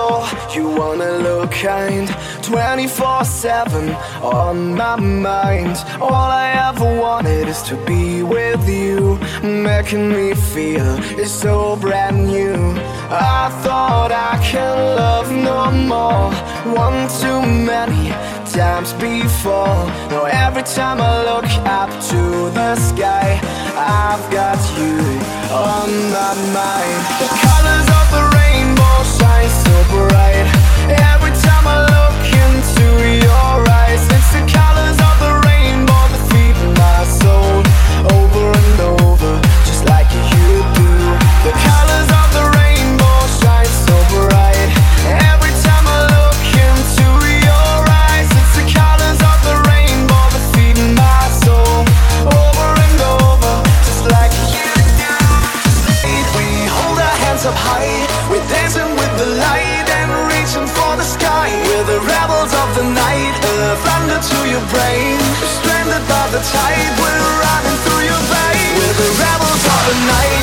sure you wanna look kind, 24/7 on my mind. All I ever wanted is to be with you, making me feel it's so brand new. I thought I can love no more, one too many times before. Now every time I look up to the sky, I've got you on my mind. The colors of the rainbow shine so bright. Every time I look into your eyes, it's the colors of the rainbow that feed my soul over and over, just like you do. The colors of the rainbow shine so bright. Every time I look into your eyes, it's the colors of the rainbow that feed my soul over and over, just like you do. We hold our hands up high, we're dancing with the light and reaching for the sky. We're the rebels of the night, thunder to your brain. Stranded by the tide, we're running through your veins. We're the rebels of the night.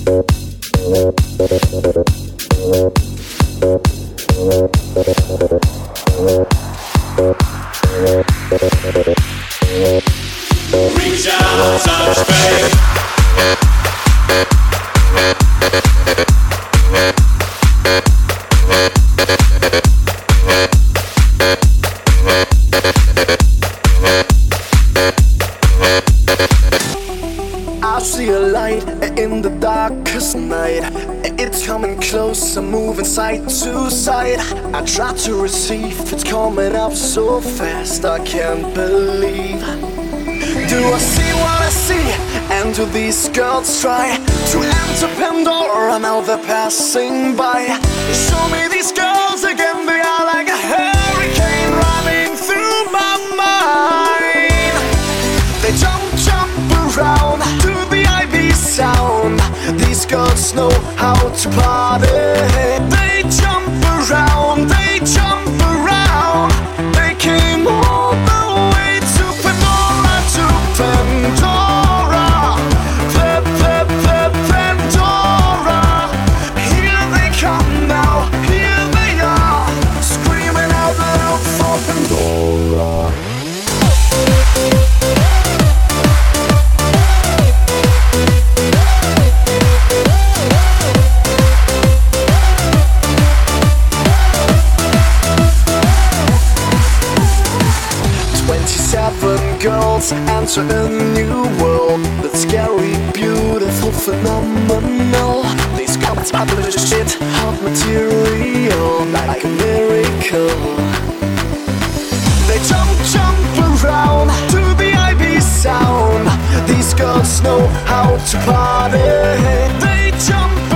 Reach out, touch faith. I see a light in the darkest night. It's coming closer, moving side to side. I try to receive, it's coming up so fast, I can't believe. Do I see what I see? And do these girls try to enter Pandora? Now they're passing by. Show me these girls again, they are like a hurricane running through my mind. They jump around to the Ivy sound. These girls know how to party. They jump around, they jump around. They came all the way to Pandora, to Pandora. Pandora. Here they come now, here they are, screaming out loud for Pandora. 27 girls enter a new world that's scary, beautiful, phenomenal. These girls are the shit, hot material, like a miracle. They jump around to the Ivy sound. These girls know how to party. They jump